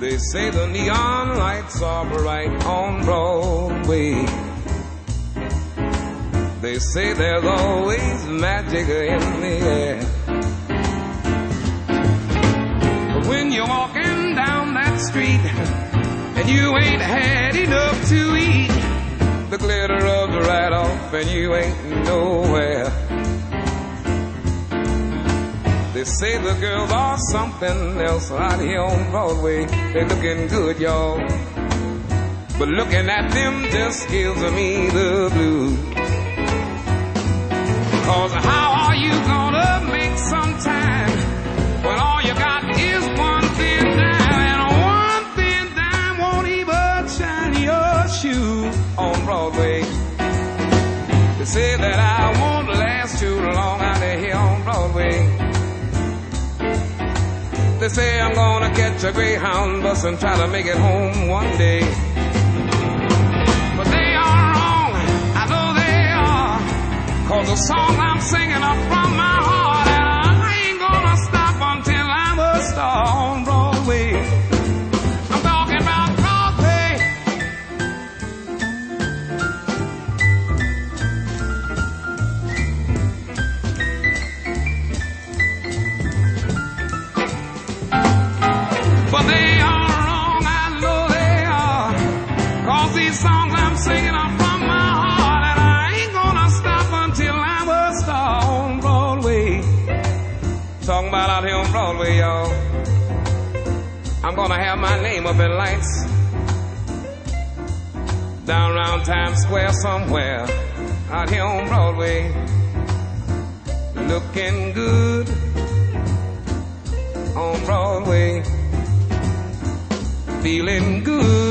They say the neon lights are bright on Broadway. They say there's always magic in the air. But when you're walking down that street and you ain't had enough to eat, the glitter rubs right off and you ain't nowhere. They say the girls are something else out here on Broadway. They're looking good, y'all, but looking at them just gives me the blues. Cause how are you gonna make some time when all you got is one thin dime, and one thin dime won't even shine your shoe on Broadway? They say that I won't last too long out here on Broadway. They say I'm gonna catch a Greyhound bus and try to make it home one day. But they are wrong, I know they are, cause the song I'm singing up from my heart, and I ain't gonna stop until I'm a star on Broadway. I'm talking about Broadway. But they are wrong, I know they are, cause these songs I'm singing are from my heart, and I ain't gonna stop until I'm a star on Broadway. Talking about out here on Broadway, y'all. I'm gonna have my name up in lights down around Times Square somewhere out here on Broadway. Looking good on Broadway. Feeling good